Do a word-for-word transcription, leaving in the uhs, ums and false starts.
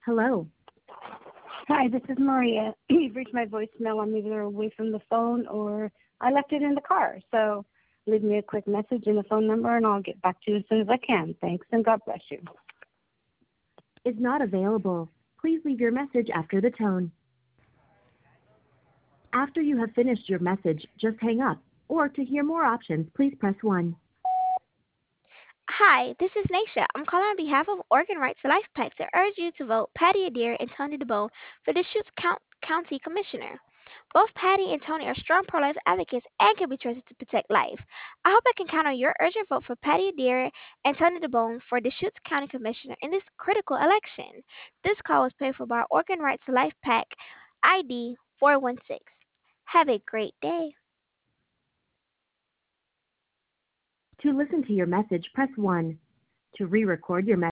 Hello. Hi, this is Maria. You've reached my voicemail. I'm either away from the phone or I left it in the car. So leave me a quick message and a phone number, and I'll get back to you as soon as I can. Thanks, and God bless you. Is not available. Please leave your message after the tone. After you have finished your message, just hang up. Or to hear more options, please press one. Hi, this is Naisha. I'm calling on behalf of Organ Rights Life PAC to urge you to vote Patty Adair and Tony DeBoe for the Deschutes Count- County Commissioner. Both Patty and Tony are strong pro-life advocates and can be trusted to protect life. I hope I can count on your urgent vote for Patty Adair and Tony DeBoe for Deschutes County Commissioner in this critical election. This call was paid for by Organ Rights Life PAC I D four one six. Have a great day. To listen to your message, press one. To re-record your message,